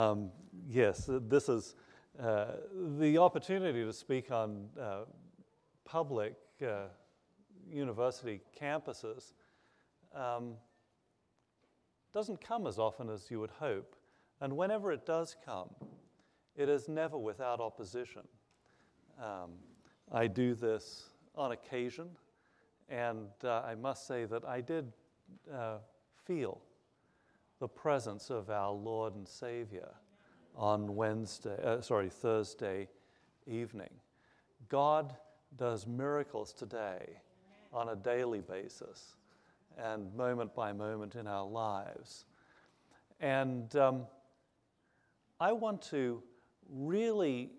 Yes, this is the opportunity to speak on public university campuses doesn't come as often as you would hope. And whenever it does come, it is never without opposition. I do this on occasion, and I must say that I did feel the presence of our Lord and Savior on Thursday evening. God does miracles today on a daily basis and moment by moment in our lives. And I want to really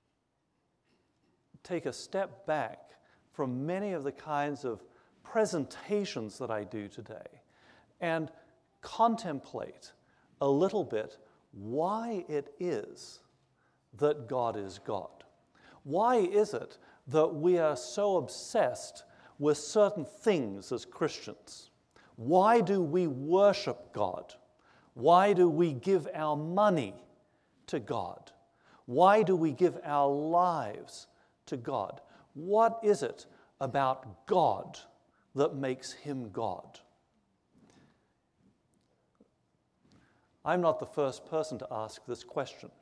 take a step back from many of the kinds of presentations that I do today and contemplate a little bit why it is that God is God. Why is it that we are so obsessed with certain things as Christians? Why do we worship God? Why do we give our money to God? Why do we give our lives to God? What is it about God that makes him God? I'm not the first person to ask this question.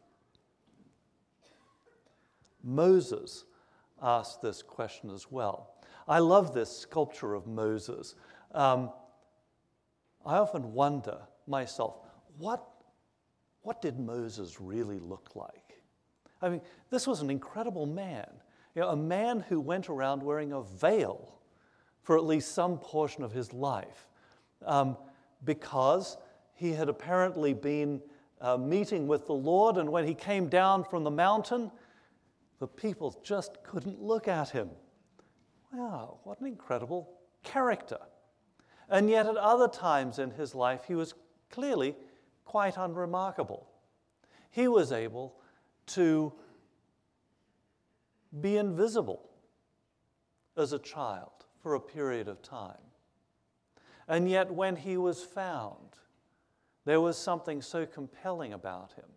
Moses asked this question as well. I love this sculpture of Moses. I often wonder myself, what did Moses really look like? I mean, this was an incredible man. You know, a man who went around wearing a veil for at least some portion of his life because he had apparently been meeting with the Lord, and when he came down from the mountain, the people just couldn't look at him. Wow, what an incredible character. And yet at other times in his life, he was clearly quite unremarkable. He was able to be invisible as a child for a period of time. And yet when he was found, there was something so compelling about him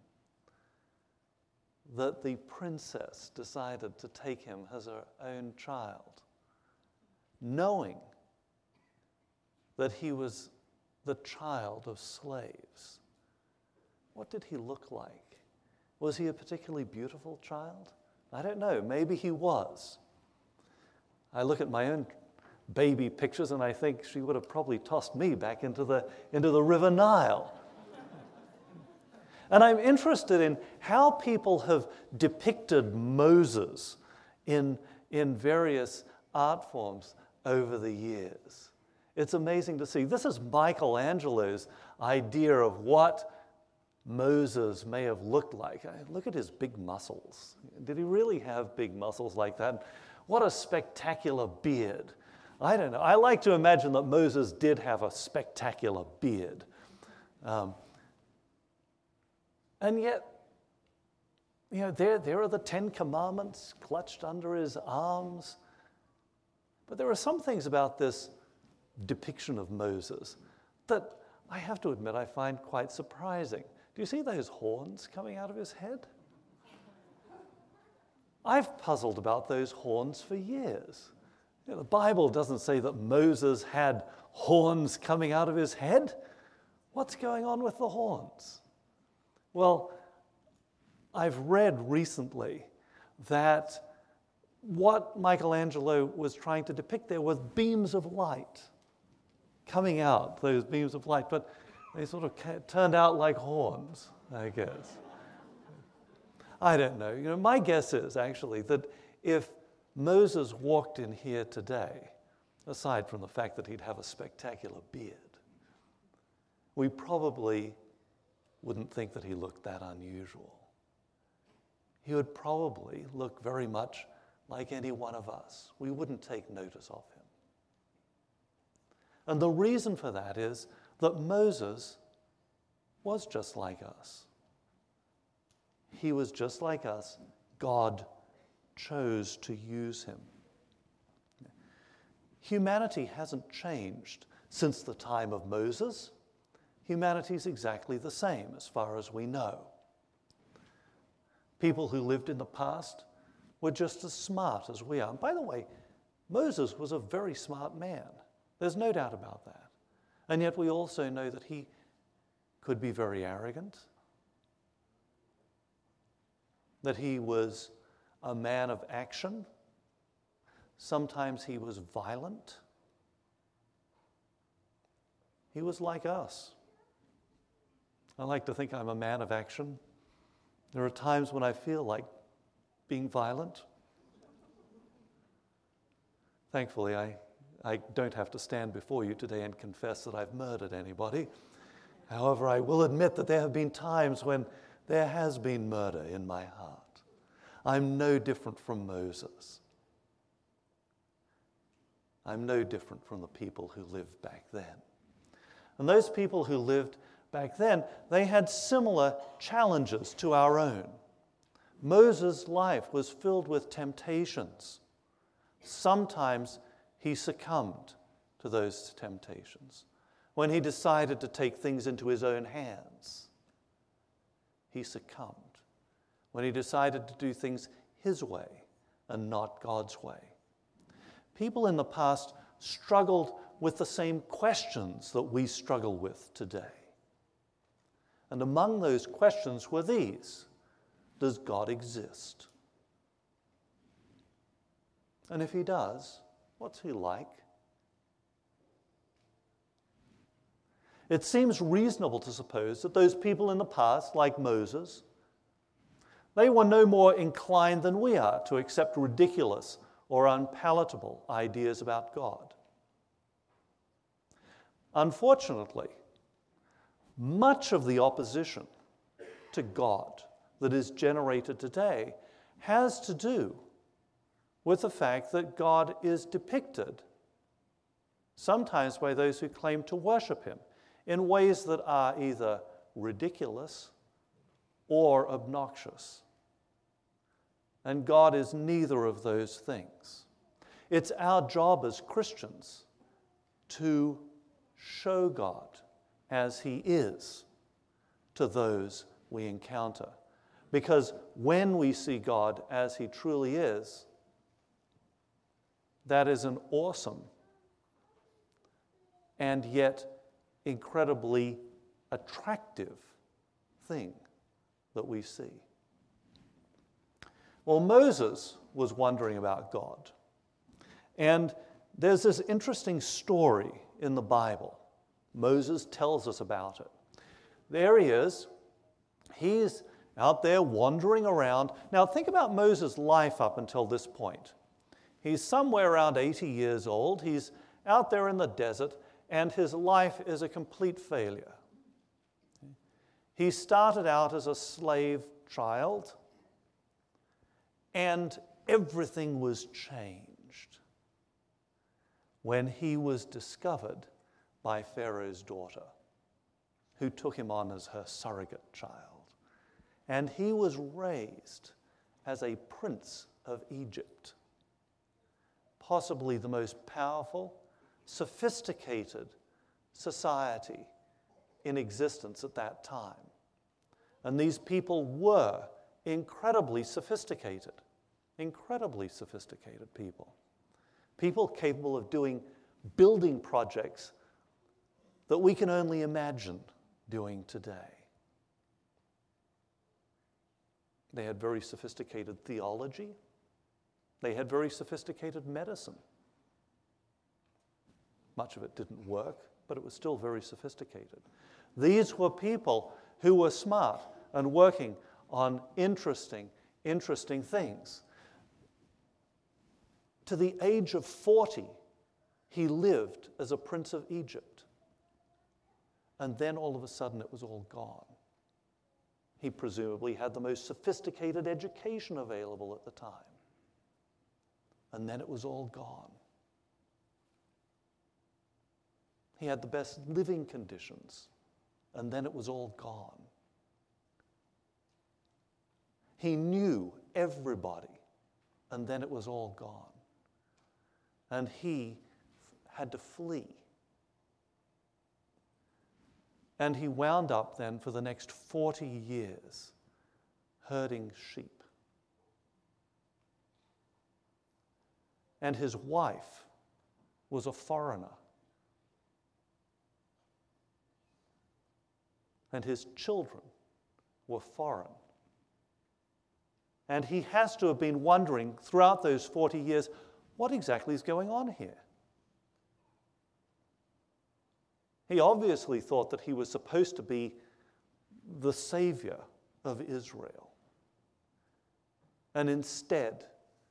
that the princess decided to take him as her own child, knowing that he was the child of slaves. What did he look like? Was he a particularly beautiful child? I don't know. Maybe he was. I look at my own baby pictures and I think she would have probably tossed me back into the River Nile. And I'm interested in how people have depicted Moses in various art forms over the years. It's amazing to see. This is Michelangelo's idea of what Moses may have looked like. Look at his big muscles. Did he really have big muscles like that? What a spectacular beard. I don't know. I like to imagine that Moses did have a spectacular beard. And yet, you know, there are the 10 Commandments clutched under his arms. But there are some things about this depiction of Moses that I have to admit I find quite surprising. Do you see those horns coming out of his head? I've puzzled about those horns for years. You know, the Bible doesn't say that Moses had horns coming out of his head. What's going on with the horns? Well, I've read recently that what Michelangelo was trying to depict there was beams of light coming out, those beams of light, but they sort of turned out like horns, I guess. I don't know. You know, my guess is actually that if Moses walked in here today, aside from the fact that he'd have a spectacular beard, we probably wouldn't think that he looked that unusual. He would probably look very much like any one of us. We wouldn't take notice of him. And the reason for that is that Moses was just like us. He was just like us. God chose to use him. Humanity hasn't changed since the time of Moses. Humanity is exactly the same as far as we know. People who lived in the past were just as smart as we are. And by the way, Moses was a very smart man. There's no doubt about that. And yet we also know that he could be very arrogant, that he was a man of action. Sometimes he was violent. He was like us. I like to think I'm a man of action. There are times when I feel like being violent. Thankfully, I don't have to stand before you today and confess that I've murdered anybody. However, I will admit that there have been times when there has been murder in my heart. I'm no different from Moses. I'm no different from the people who lived back then. And those people who lived back then, they had similar challenges to our own. Moses' life was filled with temptations. Sometimes he succumbed to those temptations. When he decided to take things into his own hands, he succumbed. When he decided to do things his way and not God's way. People in the past struggled with the same questions that we struggle with today. And among those questions were these: does God exist? And if he does, what's he like? It seems reasonable to suppose that those people in the past, like Moses, they were no more inclined than we are to accept ridiculous or unpalatable ideas about God. Unfortunately, much of the opposition to God that is generated today has to do with the fact that God is depicted, sometimes by those who claim to worship him, in ways that are either ridiculous or obnoxious. And God is neither of those things. It's our job as Christians to show God as he is to those we encounter. Because when we see God as he truly is, that is an awesome and yet incredibly attractive thing that we see. Well, Moses was wondering about God. And there's this interesting story in the Bible. Moses tells us about it. There he is. He's out there wandering around. Now, think about Moses' life up until this point. He's somewhere around 80 years old. He's out there in the desert, and his life is a complete failure. He started out as a slave child, and everything was changed when he was discovered by Pharaoh's daughter, who took him on as her surrogate child. And he was raised as a prince of Egypt, possibly the most powerful, sophisticated society in existence at that time. And these people were incredibly sophisticated people. People capable of doing building projects that we can only imagine doing today. They had very sophisticated theology. They had very sophisticated medicine. Much of it didn't work, but it was still very sophisticated. These were people who were smart and working on interesting things. To the age of 40, he lived as a prince of Egypt. And then all of a sudden it was all gone. He presumably had the most sophisticated education available at the time. And then it was all gone. He had the best living conditions, and then it was all gone. He knew everybody, and then it was all gone. And he had to flee. And he wound up then for the next 40 years herding sheep. And his wife was a foreigner. And his children were foreign. And he has to have been wondering throughout those 40 years, what exactly is going on here? He obviously thought that he was supposed to be the savior of Israel. And instead,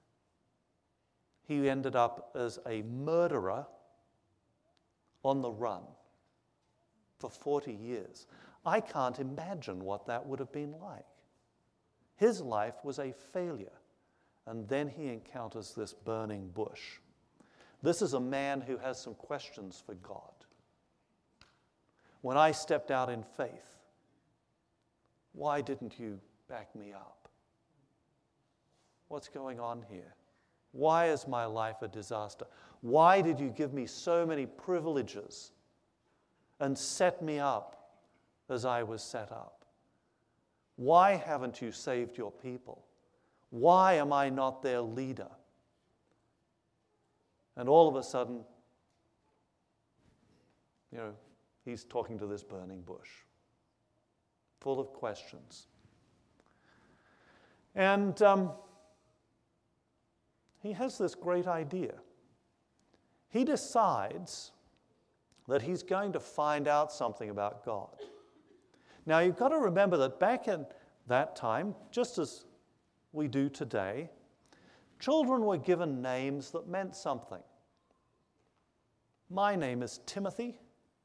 he ended up as a murderer on the run for 40 years. I can't imagine what that would have been like. His life was a failure, and then he encounters this burning bush. This is a man who has some questions for God. When I stepped out in faith, why didn't you back me up? What's going on here? Why is my life a disaster? Why did you give me so many privileges and set me up as I was set up? Why haven't you saved your people? Why am I not their leader? And all of a sudden, he's talking to this burning bush, full of questions. And he has this great idea. He decides that he's going to find out something about God. Now, you've got to remember that back in that time, just as we do today, children were given names that meant something. My name is Timothy.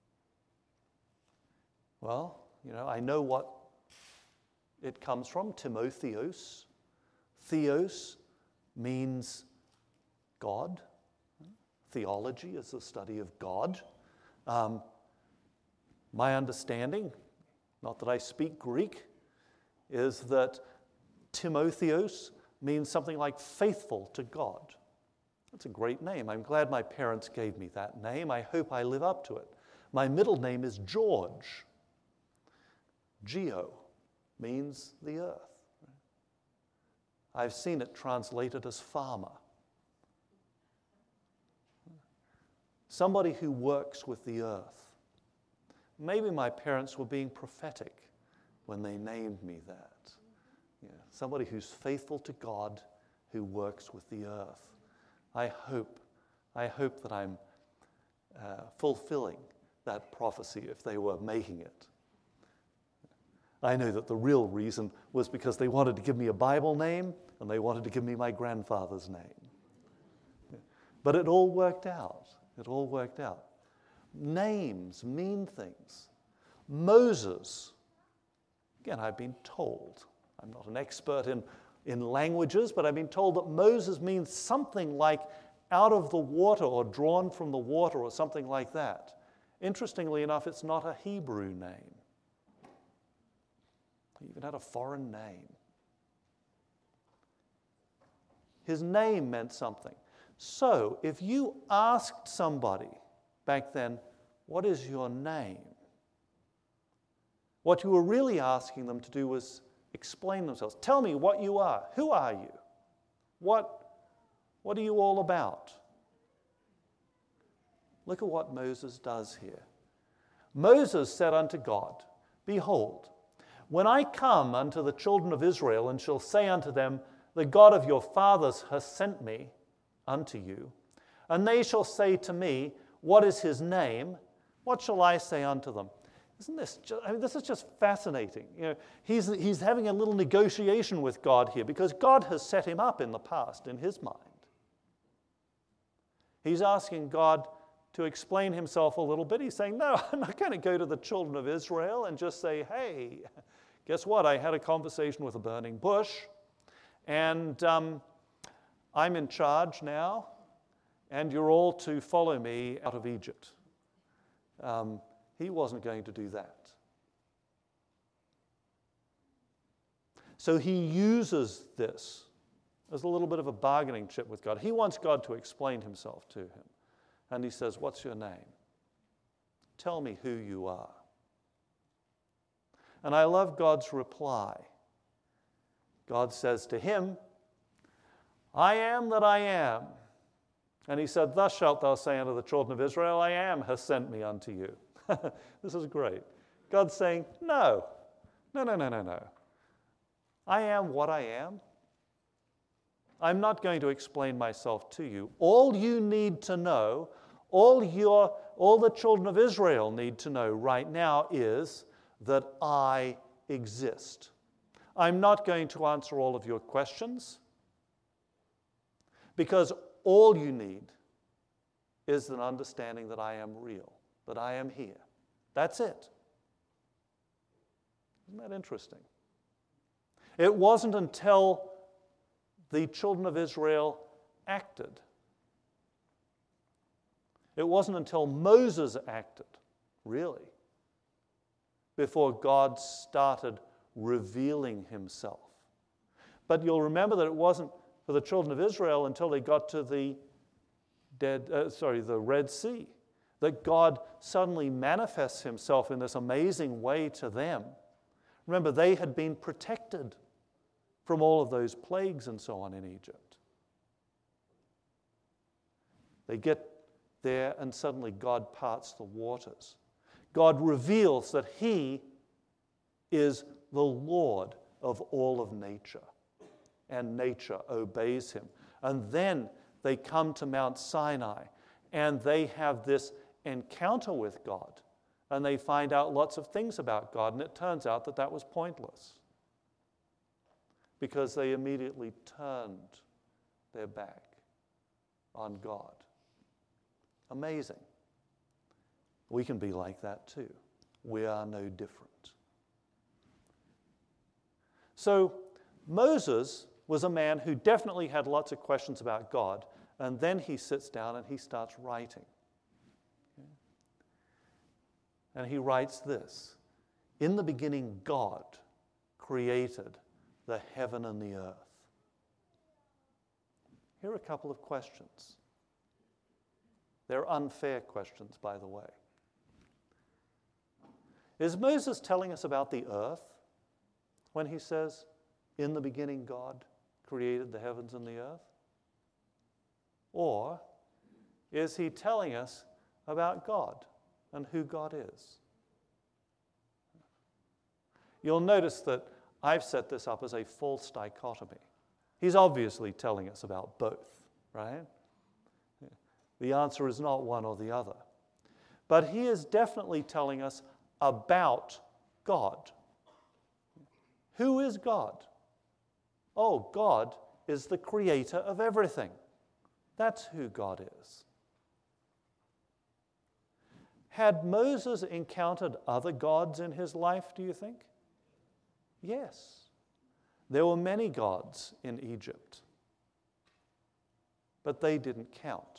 Well, I know what it comes from, Timotheos. Theos means God. Theology is the study of God. My understanding, not that I speak Greek, is that Timotheos means something like faithful to God. That's a great name. I'm glad my parents gave me that name. I hope I live up to it. My middle name is George. Geo means the earth. I've seen it translated as farmer. Somebody who works with the earth. Maybe my parents were being prophetic when they named me that. Somebody who's faithful to God, who works with the earth. I hope that I'm fulfilling that prophecy if they were making it. I know that the real reason was because they wanted to give me a Bible name and they wanted to give me my grandfather's name. But it all worked out. It all worked out. Names mean things. Moses, again, I've been told, I'm not an expert in languages, but I've been told that Moses means something like out of the water or drawn from the water or something like that. Interestingly enough, it's not a Hebrew name. He even had a foreign name. His name meant something. So, if you asked somebody back then, what is your name? What you were really asking them to do was explain themselves. Tell me what you are. Who are you? What are you all about? Look at what Moses does here. Moses said unto God, Behold, when I come unto the children of Israel, and shall say unto them, The God of your fathers has sent me unto you, and they shall say to me, What is his name? What shall I say unto them? Isn't this just, this is just fascinating. He's having a little negotiation with God here because God has set him up in the past in his mind. He's asking God to explain himself a little bit. He's saying, no, I'm not going to go to the children of Israel and just say, hey, guess what? I had a conversation with a burning bush, and I'm in charge now, and you're all to follow me out of Egypt. He wasn't going to do that. So he uses this as a little bit of a bargaining chip with God. He wants God to explain himself to him. And he says, what's your name? Tell me who you are. And I love God's reply. God says to him, I am that I am. And he said, thus shalt thou say unto the children of Israel, I am has sent me unto you. This is great. God's saying, no. I am what I am. I'm not going to explain myself to you. All you need to know, all the children of Israel need to know right now is that I exist. I'm not going to answer all of your questions because all you need is an understanding that I am real, that I am here. That's it. Isn't that interesting? It wasn't until the children of Israel acted. It wasn't until Moses acted, really, before God started revealing himself. But you'll remember that it wasn't for the children of Israel until they got to the Red Sea, that God suddenly manifests himself in this amazing way to them. Remember, they had been protected from all of those plagues and so on in Egypt. They get there and suddenly God parts the waters. God reveals that he is the Lord of all of nature, and nature obeys him. And then they come to Mount Sinai, and they have this encounter with God, and they find out lots of things about God, and it turns out that that was pointless because they immediately turned their back on God. Amazing. We can be like that too. We are no different. So Moses was a man who definitely had lots of questions about God, and then he sits down and he starts writing. And he writes this: in the beginning, God created the heaven and the earth. Here are a couple of questions. They're unfair questions, by the way. Is Moses telling us about the earth when he says, in the beginning, God created the heavens and the earth? Or is he telling us about God and who God is? You'll notice that I've set this up as a false dichotomy. He's obviously telling us about both, right? The answer is not one or the other. But he is definitely telling us about God. Who is God? Oh, God is the creator of everything. That's who God is. Had Moses encountered other gods in his life, do you think? Yes. There were many gods in Egypt, but they didn't count.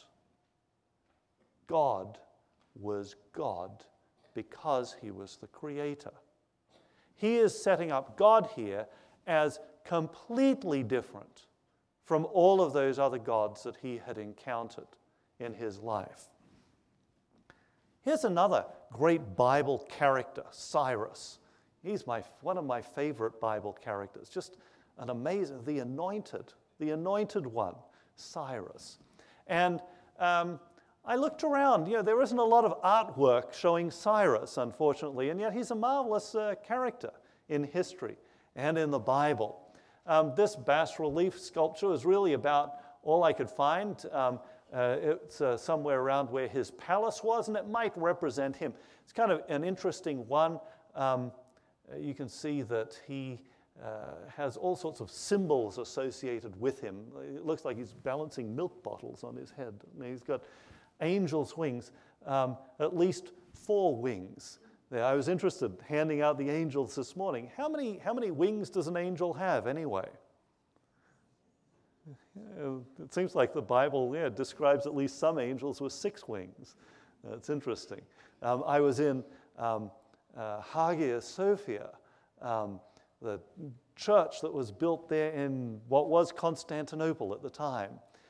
God was God because he was the creator. He is setting up God here as completely different from all of those other gods that he had encountered in his life. Here's another great Bible character, Cyrus. He's one of my favorite Bible characters, just an amazing, the anointed one, Cyrus. And I looked around, there isn't a lot of artwork showing Cyrus, unfortunately, and yet he's a marvelous character in history and in the Bible. This bas-relief sculpture is really about all I could find. It's somewhere around where his palace was, and it might represent him. It's kind of an interesting one. You can see that he has all sorts of symbols associated with him. It looks like he's balancing milk bottles on his head. And he's got angel's wings, at least 4 wings. I was interested handing out the angels this morning. How many wings does an angel have anyway? It seems like the Bible describes at least some angels with 6 wings. It's interesting. I was in Hagia Sophia, the church that was built there in what was Constantinople at the time.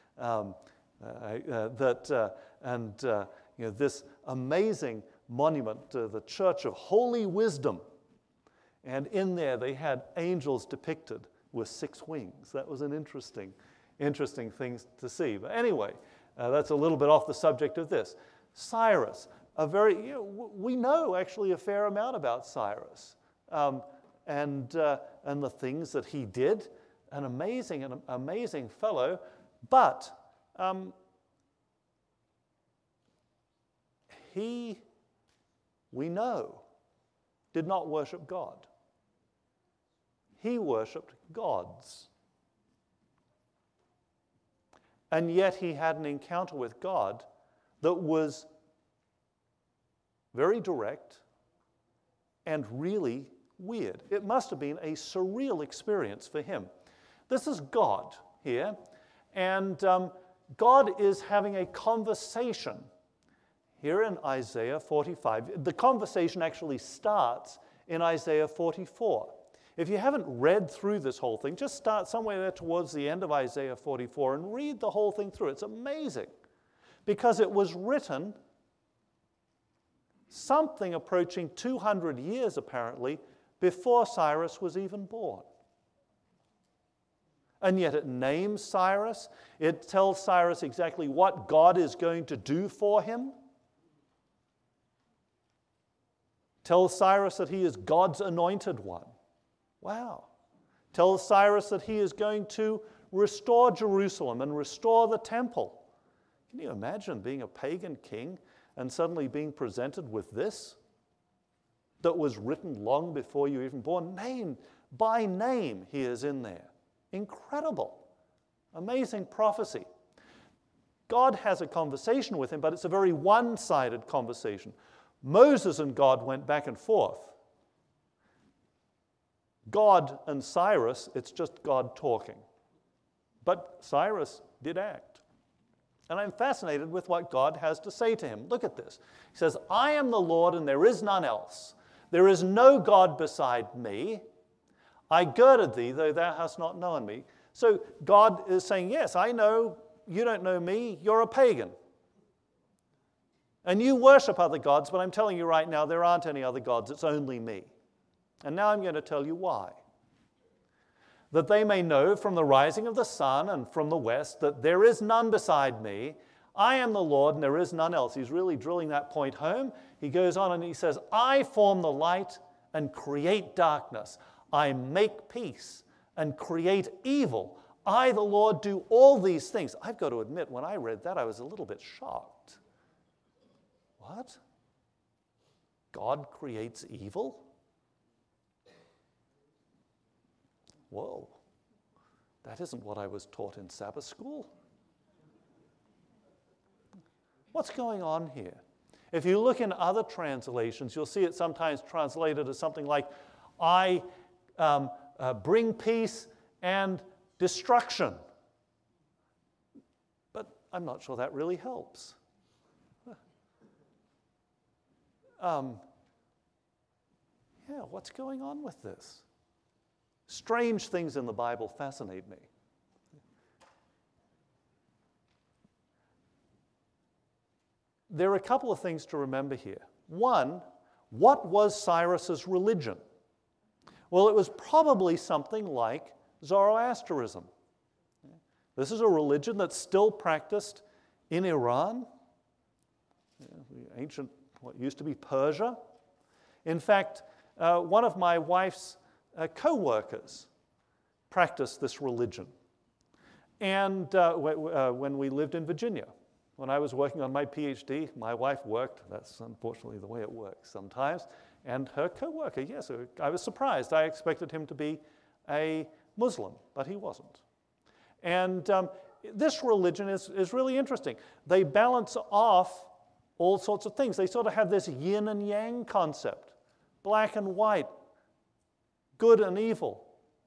This amazing monument to the Church of Holy Wisdom. And in there they had angels depicted with 6 wings. That was an interesting thing to see. But anyway, that's a little bit off the subject of this. Cyrus, we know actually a fair amount about Cyrus and the things that he did. An amazing fellow, but he, we know, did not worship God. He worshipped gods. And yet he had an encounter with God that was very direct and really weird. It must have been a surreal experience for him. This is God here, and God is having a conversation here in Isaiah 45. The conversation actually starts in Isaiah 44. If you haven't read through this whole thing, just start somewhere there towards the end of Isaiah 44 and read the whole thing through. It's amazing because it was written something approaching 200 years, apparently, before Cyrus was even born. And yet it names Cyrus. It tells Cyrus exactly what God is going to do for him. Tells Cyrus that he is God's anointed one. Wow. Tells Cyrus that he is going to restore Jerusalem and restore the temple. Can you imagine being a pagan king and suddenly being presented with this that was written long before you were even born? Name by name he is in there. Incredible. Amazing prophecy. God has a conversation with him, but it's a very one-sided conversation. Moses and God went back and forth. God and Cyrus, it's just God talking. But Cyrus did act. And I'm fascinated with what God has to say to him. Look at this. He says, I am the Lord and there is none else. There is no God beside me. I girded thee, though thou hast not known me. So God is saying, yes, I know you don't know me. You're a pagan. And you worship other gods, but I'm telling you right now, there aren't any other gods. It's only me. And now I'm going to tell you why. That they may know from the rising of the sun and from the west that there is none beside me. I am the Lord and there is none else. He's really drilling that point home. He goes on and he says, I form the light and create darkness. I make peace and create evil. I, the Lord, do all these things. I've got to admit, when I read that, I was a little bit shocked. What? God creates evil? Whoa, that isn't what I was taught in Sabbath school. What's going on here? If you look in other translations, you'll see it sometimes translated as something like, I bring peace and destruction. But I'm not sure that really helps. What's going on with this? Strange things in the Bible fascinate me. There are a couple of things to remember here. One, what was Cyrus's religion? Well, it was probably something like Zoroastrianism. This is a religion that's still practiced in Iran, the ancient, what used to be Persia. In fact, one of my wife's co-workers practiced this religion. And when we lived in Virginia, when I was working on my PhD, my wife worked, that's unfortunately the way it works sometimes, and her co-worker, yes, I was surprised. I expected him to be a Muslim, but he wasn't. And this religion is really interesting. They balance off all sorts of things. They sort of have this yin and yang concept, black and white, good and evil,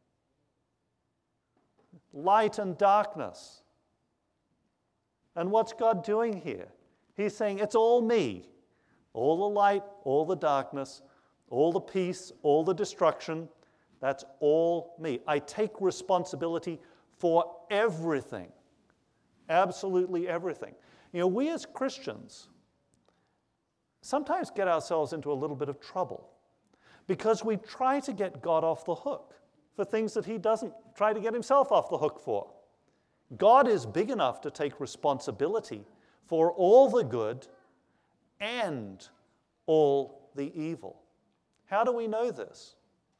light and darkness. And what's God doing here? He's saying, it's all me. All the light, all the darkness, all the peace, all the destruction, that's all me. I take responsibility for everything. Absolutely everything. You know, we as Christians sometimes get ourselves into a little bit of trouble because we try to get God off the hook for things that he doesn't try to get himself off the hook for. God is big enough to take responsibility for all the good and all the evil. How do we know this?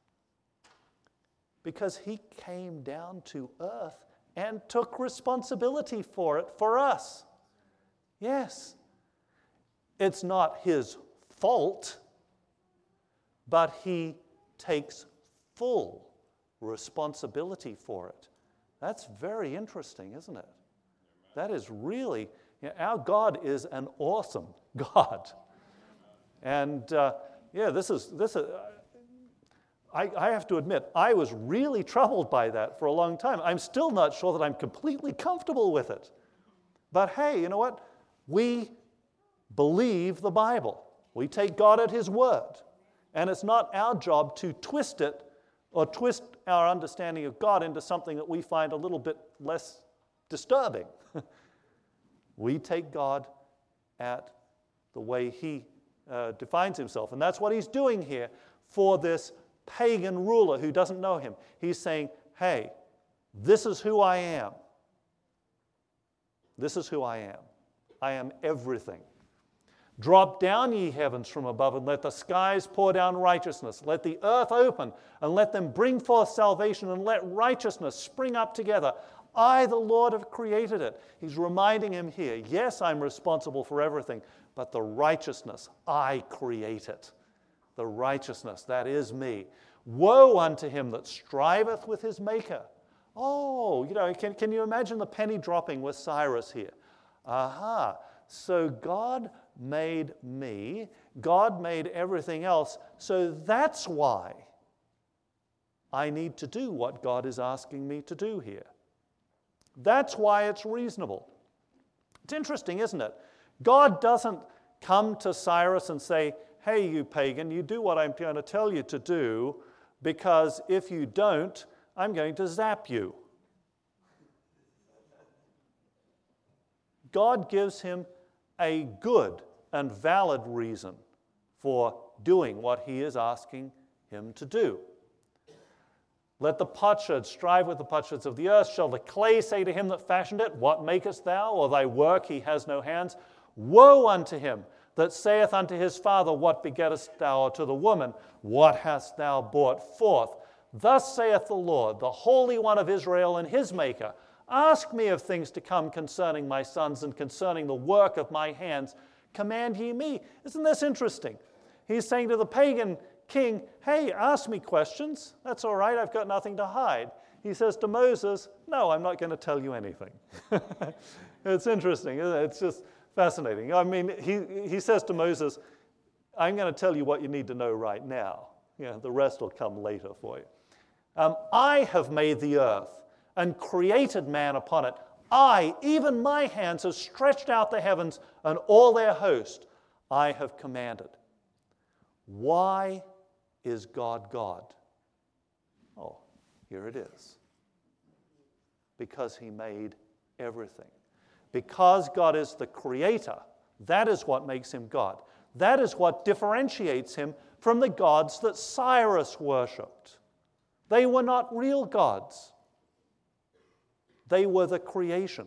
Because he came down to earth and took responsibility for it for us. Yes, it's not his fault, but he takes full responsibility for it. That's very interesting, isn't it? That is really, our God is an awesome God. And I have to admit, I was really troubled by that for a long time. I'm still not sure that I'm completely comfortable with it. But hey, you know what? We believe the Bible. We take God at his word. And it's not our job to twist it or twist our understanding of God into something that we find a little bit less disturbing. We take God at the way he defines himself. And that's what he's doing here for this pagan ruler who doesn't know him. He's saying, hey, this is who I am. This is who I am. I am everything. Drop down, ye heavens, from above, and let the skies pour down righteousness. Let the earth open, and let them bring forth salvation, and let righteousness spring up together. I, the Lord, have created it. He's reminding him here, yes, I'm responsible for everything, but the righteousness, I create it. The righteousness, that is me. Woe unto him that striveth with his maker. Oh, can you imagine the penny dropping with Cyrus here? Aha. So God made me. God made everything else. So that's why I need to do what God is asking me to do here. That's why it's reasonable. It's interesting, isn't it? God doesn't come to Cyrus and say, hey, you pagan, you do what I'm going to tell you to do, because if you don't, I'm going to zap you. God gives him a good and valid reason for doing what he is asking him to do. Let the potsherd strive with the potsherds of the earth. Shall the clay say to him that fashioned it, what makest thou? Or thy work, he has no hands. Woe unto him that saith unto his father, what begettest thou? Or to the woman, what hast thou brought forth? Thus saith the Lord, the Holy One of Israel and his Maker, ask me of things to come concerning my sons and concerning the work of my hands. Command ye me. Isn't this interesting? He's saying to the pagan king, hey, ask me questions. That's all right. I've got nothing to hide. He says to Moses, no, I'm not going to tell you anything. It's interesting, isn't it? It's just fascinating. I mean, he says to Moses, I'm going to tell you what you need to know right now. The rest will come later for you. I have made the earth and created man upon it. I, even my hands, have stretched out the heavens and all their host I have commanded. Why is God God? Oh, here it is. Because he made everything. Because God is the creator, that is what makes him God. That is what differentiates him from the gods that Cyrus worshipped. They were not real gods. They were the creation.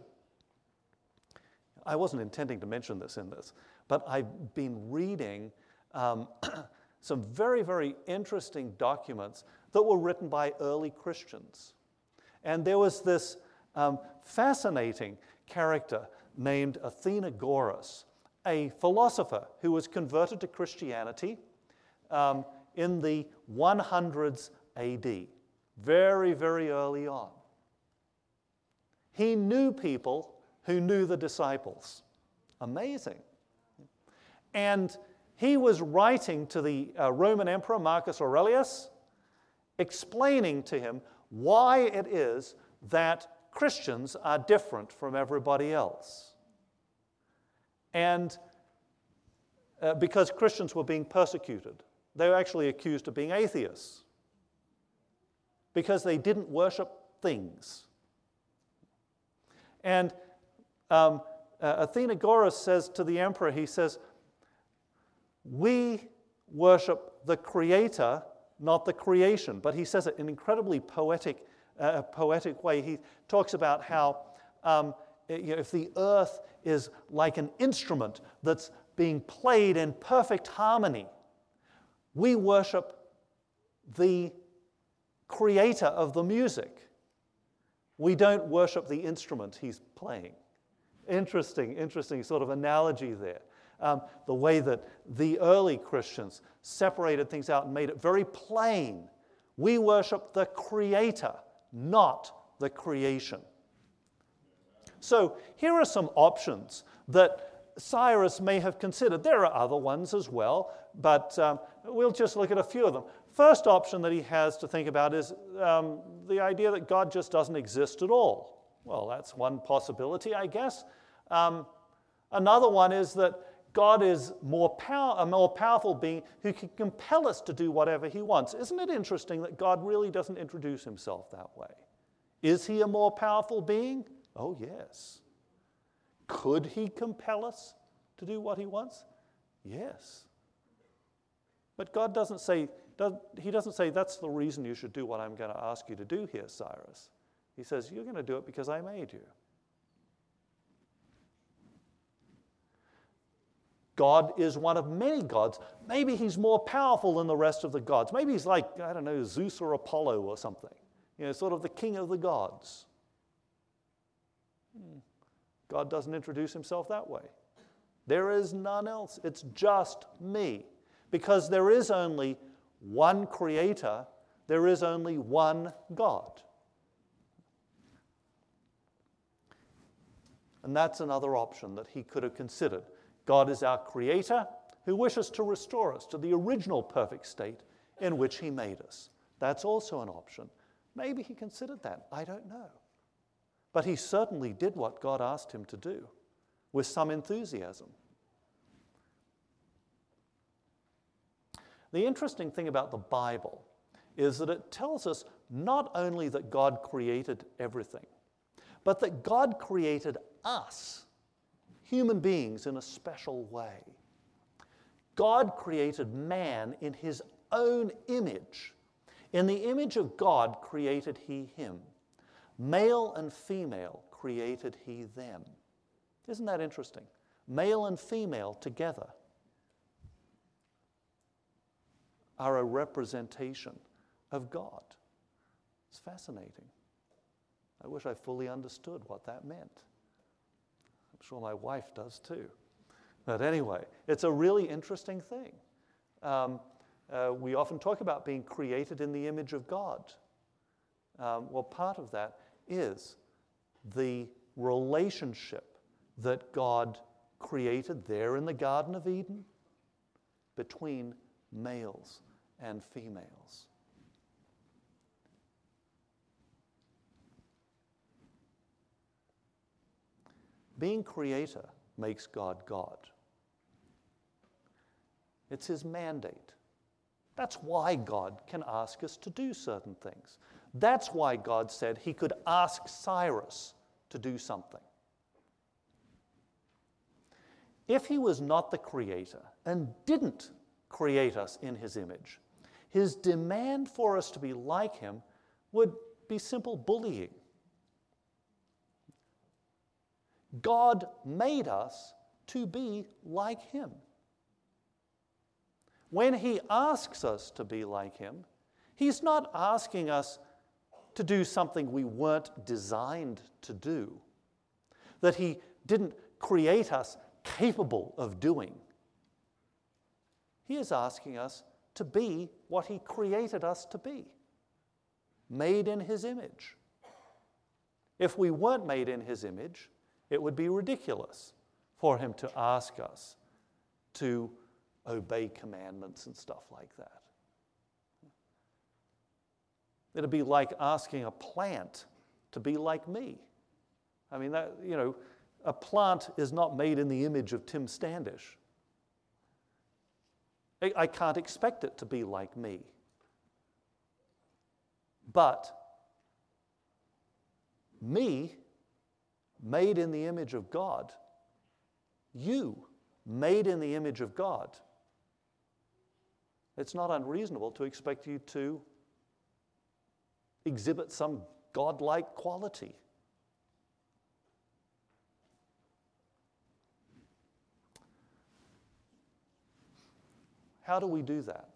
I wasn't intending to mention this in this, but I've been reading some very, very interesting documents that were written by early Christians. And there was this fascinating character named Athenagoras, a philosopher who was converted to Christianity in the 100s AD, very, very early on. He knew people who knew the disciples. Amazing. And he was writing to the Roman Emperor Marcus Aurelius, explaining to him why it is that Christians are different from everybody else. And because Christians were being persecuted, they were actually accused of being atheists because they didn't worship things. And Athenagoras says to the emperor, he says, we worship the creator, not the creation. But he says it in an incredibly poetic way. He talks about how if the earth is like an instrument that's being played in perfect harmony, we worship the creator of the music. We don't worship the instrument he's playing. Interesting sort of analogy there. The way that the early Christians separated things out and made it very plain. We worship the creator, not the creation. So here are some options that Cyrus may have considered. There are other ones as well, but we'll just look at a few of them. First option that he has to think about is the idea that God just doesn't exist at all. Well, that's one possibility, I guess. Another one is that God is a more powerful being who can compel us to do whatever he wants. Isn't it interesting that God really doesn't introduce himself that way? Is he a more powerful being? Oh, yes. Could he compel us to do what he wants? Yes. But God doesn't say, that's the reason you should do what I'm going to ask you to do here, Cyrus. He says, you're going to do it because I made you. God is one of many gods. Maybe he's more powerful than the rest of the gods. Maybe he's like, I don't know, Zeus or Apollo or something. Sort of the king of the gods. God doesn't introduce himself that way. There is none else. It's just me. Because there is only one creator, there is only one God. And that's another option that he could have considered. God is our creator who wishes to restore us to the original perfect state in which he made us. That's also an option. Maybe he considered that. I don't know. But he certainly did what God asked him to do with some enthusiasm. The interesting thing about the Bible is that it tells us not only that God created everything, but that God created us, human beings, in a special way. God created man in his own image. In the image of God created he him. Male and female created he them. Isn't that interesting? Male and female together are a representation of God. It's fascinating. I wish I fully understood what that meant. I'm sure my wife does too. But anyway, it's a really interesting thing. We often talk about being created in the image of God. Well, part of that is the relationship that God created there in the Garden of Eden between males and females. Being creator makes God God. It's his mandate. That's why God can ask us to do certain things. That's why God said he could ask Cyrus to do something. If he was not the creator and didn't create us in his image, his demand for us to be like him would be simple bullying. God made us to be like him. When he asks us to be like him, he's not asking us to do something we weren't designed to do, that he didn't create us capable of doing. He is asking us to be what he created us to be, made in his image. If we weren't made in his image, it would be ridiculous for him to ask us to obey commandments and stuff like that. It'd be like asking a plant to be like me. I mean, a plant is not made in the image of Tim Standish. I can't expect it to be like me. But me, made in the image of God, you, made in the image of God, it's not unreasonable to expect you to exhibit some godlike quality. How do we do that?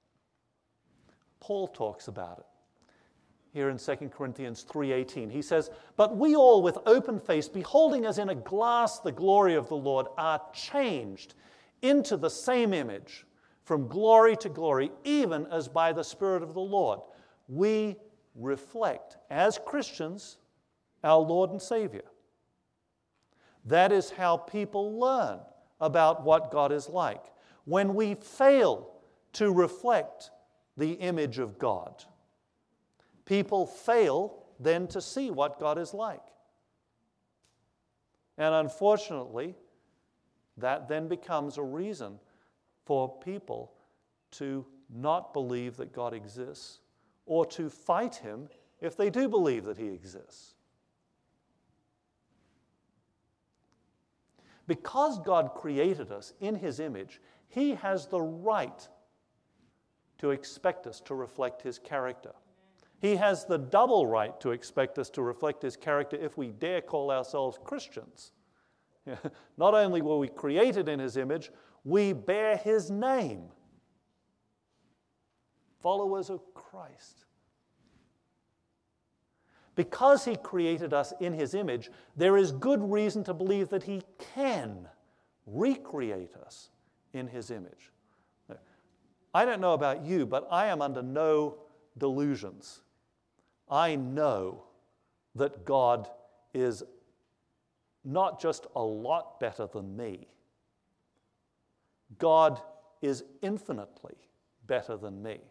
Paul talks about it here in 2 Corinthians 3:18. He says, "But we all with open face, beholding as in a glass the glory of the Lord, are changed into the same image from glory to glory, even as by the Spirit of the Lord." We reflect, as Christians, our Lord and Savior. That is how people learn about what God is like. When we fail to reflect the image of God, people fail then to see what God is like. And unfortunately, that then becomes a reason for people to not believe that God exists, or to fight him if they do believe that he exists. Because God created us in his image, he has the right to expect us to reflect his character. He has the double right to expect us to reflect his character if we dare call ourselves Christians. Not only were we created in his image, we bear his name. Followers of Christ. Because he created us in his image, there is good reason to believe that he can recreate us in his image. I don't know about you, but I am under no delusions. I know that God is not just a lot better than me. God is infinitely better than me.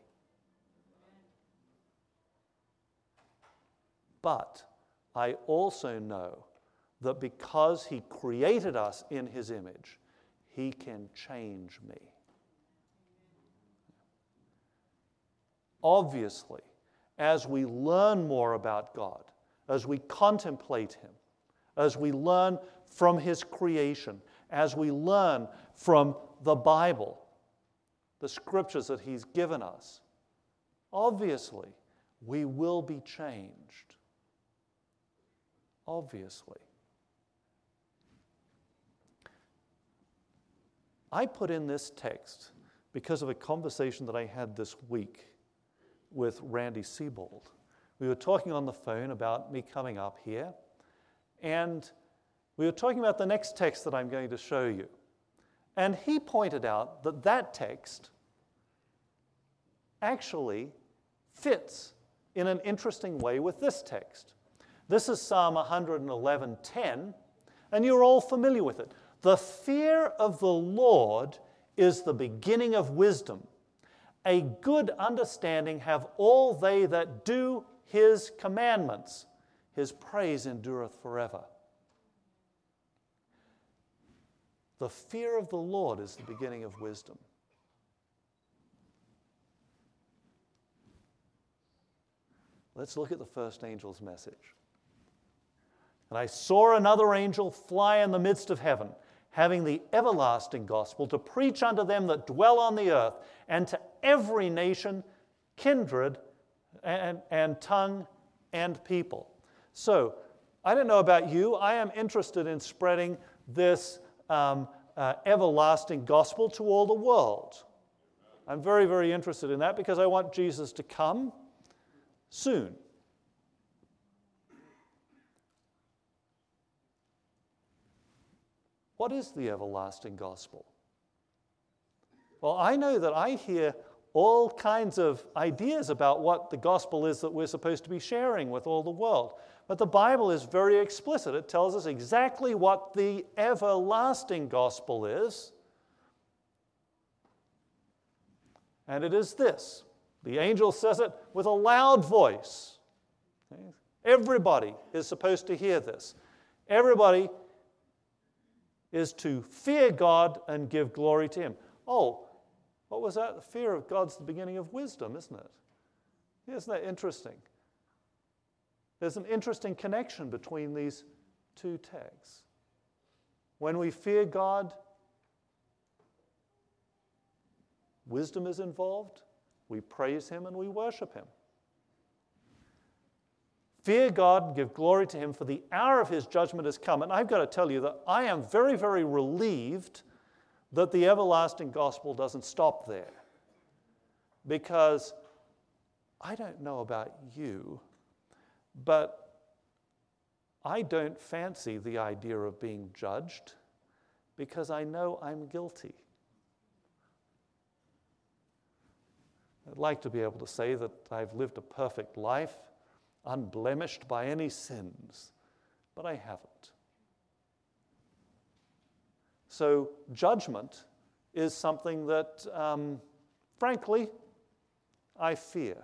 But I also know that because he created us in his image, he can change me. Obviously, as we learn more about God, as we contemplate him, as we learn from his creation, as we learn from the Bible, the scriptures that he's given us, obviously, we will be changed. Obviously. I put in this text because of a conversation that I had this week with Randy Siebold. We were talking on the phone about me coming up here, and we were talking about the next text that I'm going to show you. And he pointed out that that text actually fits in an interesting way with this text. This is Psalm 111:10, and you're all familiar with it. The fear of the Lord is the beginning of wisdom. A good understanding have all they that do his commandments. His praise endureth forever. The fear of the Lord is the beginning of wisdom. Let's look at the first angel's message. "And I saw another angel fly in the midst of heaven, having the everlasting gospel to preach unto them that dwell on the earth, and to every nation, kindred, and tongue, and people." So, I don't know about you, I am interested in spreading this everlasting gospel to all the world. I'm very, very interested in that because I want Jesus to come soon. What is the everlasting gospel? Well, I know that I hear all kinds of ideas about what the gospel is that we're supposed to be sharing with all the world. But the Bible is very explicit. It tells us exactly what the everlasting gospel is. And it is this. The angel says it with a loud voice. Everybody is supposed to hear this. Everybody is to fear God and give glory to him. Oh, what was that? The fear of God's the beginning of wisdom, isn't it? Isn't that interesting? There's an interesting connection between these two texts. When we fear God, wisdom is involved, we praise him and we worship him. Fear God, give glory to him, for the hour of his judgment has come. And I've got to tell you that I am very, very relieved that the everlasting gospel doesn't stop there. Because I don't know about you, but I don't fancy the idea of being judged because I know I'm guilty. I'd like to be able to say that I've lived a perfect life, unblemished by any sins, but I haven't. So judgment is something that, frankly, I fear.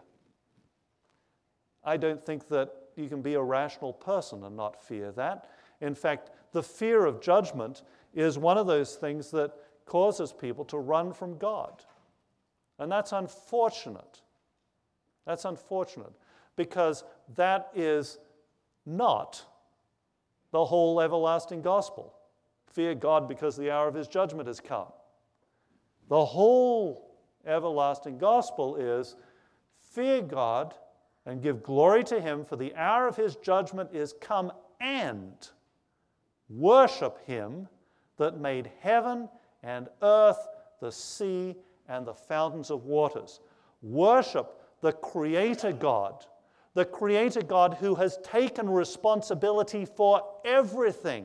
I don't think that you can be a rational person and not fear that. In fact, the fear of judgment is one of those things that causes people to run from God. And that's unfortunate. That's unfortunate because that is not the whole everlasting gospel. Fear God because the hour of his judgment has come. The whole everlasting gospel is fear God and give glory to him, for the hour of his judgment is come, and worship him that made heaven and earth, the sea, and the fountains of waters. Worship the Creator God who has taken responsibility for everything,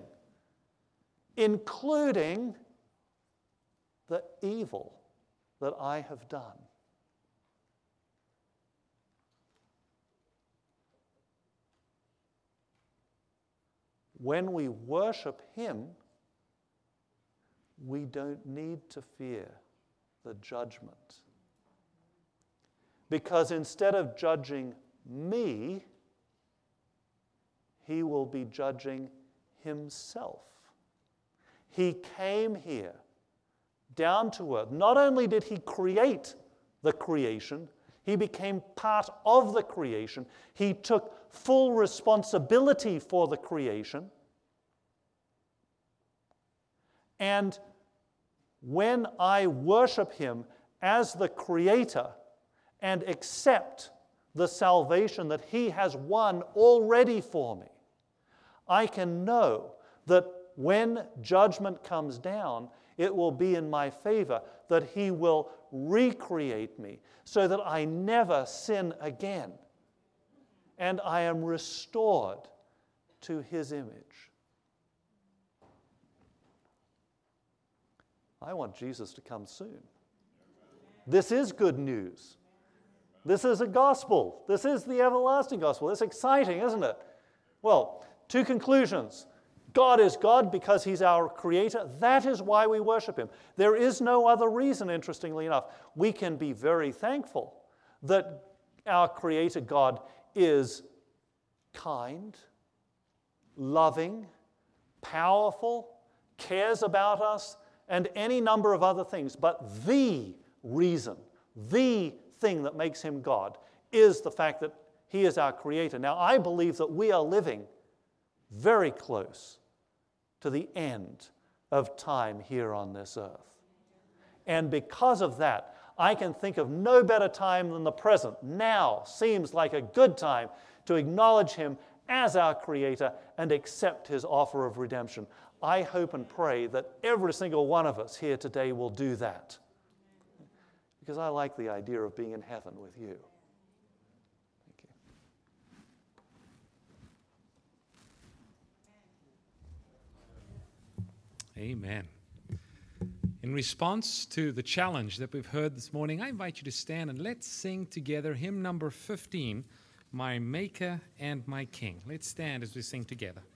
including the evil that I have done. When we worship him, we don't need to fear the judgment. Because instead of judging me, he will be judging himself. He came here, down to earth. Not only did he create the creation, he became part of the creation. He took full responsibility for the creation. And when I worship him as the Creator and accept the salvation that he has won already for me, I can know that when judgment comes down, it will be in my favor, that he will recreate me so that I never sin again. And I am restored to his image. I want Jesus to come soon. This is good news. This is a gospel. This is the everlasting gospel. It's exciting, isn't it? Well, two conclusions. God is God because he's our creator. That is why we worship him. There is no other reason, interestingly enough. We can be very thankful that our creator God is kind, loving, powerful, cares about us, and any number of other things. But the reason, the thing that makes him God is the fact that he is our creator. Now, I believe that we are living very close to the end of time here on this earth. And because of that, I can think of no better time than the present. Now seems like a good time to acknowledge him as our creator and accept his offer of redemption. I hope and pray that every single one of us here today will do that. Because I like the idea of being in heaven with you. Thank you. Amen. In response to the challenge that we've heard this morning, I invite you to stand and let's sing together hymn number 15, My Maker and My King. Let's stand as we sing together.